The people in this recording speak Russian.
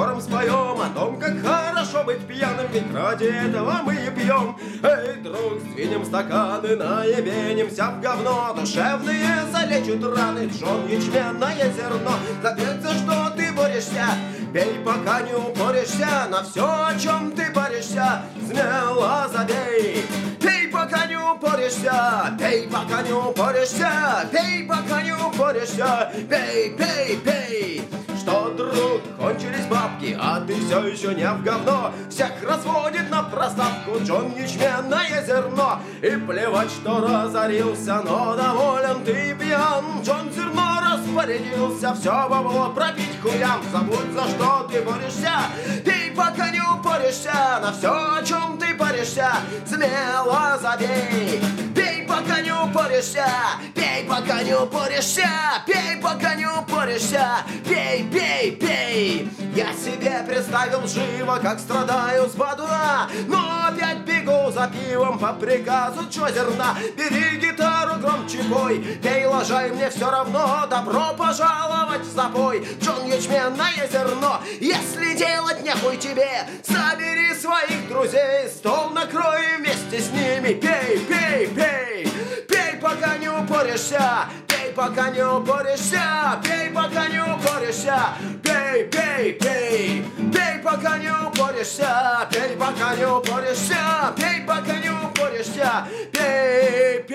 хором споем о том, как хорошо быть пьяным, ведь ради этого мы и пьем. Эй, друг, сдвинем стаканы, наебенимся в говно, душевные залечат раны, Джон, ячменное зерно. Запеть, за что ты борешься, пей, пока не упоришься, на все, о чем ты борешься, смело забей. Пей, пока не упоришься, пей, пока не упоришься, пей, пока не упоришься, пей, пей, пей. Что, друг, кончились бабки, а ты все еще не в говно. Всех разводит на проставку Джон, ячменное зерно. И плевать, что разорился, но доволен ты пьян. Джон зерно распорядился, все бабло пропить хуям. Забудь, за что ты борешься, пей, пока не упоришься, на все, о чем ты борешься, смело забей. Пей, пока не упоришься, пей, пока не упоришься, пей, пока не упоришься, пей, пей, пей. Я себе представил живо, как страдаю с бадуна, но опять бегу за пивом по приказу Джо зерна. Бери гитару, громче пой, пей, лажай, мне все равно, добро пожаловать в запой. Джон, ячменное зерно, если делать нехуй тебе, собери своих друзей, стол накрой вместе с ними, пей, пей, пей. Пей, пока не упоришься, пей, пока не упоришься, пей, пока не упоришься, пей, пей, пей. Пей, пока не упоришься, пей, пока не упоришься, пей, пока не упоришься, пей,